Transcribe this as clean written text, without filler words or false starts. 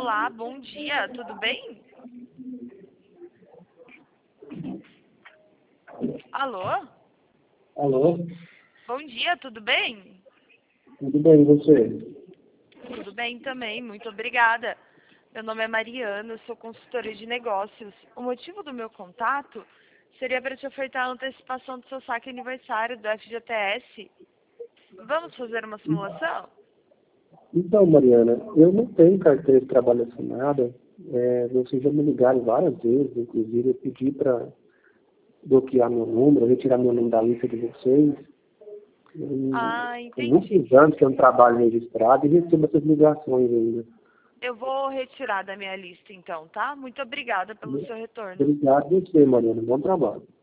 Olá, bom dia, tudo bem? Alô? Alô? Bom dia, tudo bem? Tudo bem, e você? Tudo bem também, muito obrigada. Meu nome é Mariana, eu sou consultora de negócios. O motivo do meu contato seria para te ofertar a antecipação do seu saque aniversário do FGTS. Vamos fazer uma simulação? Então, Mariana, eu não tenho carteira de trabalho assinada. Vocês já me ligaram várias vezes, inclusive eu pedi para bloquear meu número, retirar meu nome da lista de vocês. Ah, Tem entendi. muitos anos que eu não trabalho registrado e recebo essas ligações ainda. Eu vou retirar da minha lista então, tá? Muito obrigada pelo seu retorno. Obrigado a você, Mariana. Bom trabalho.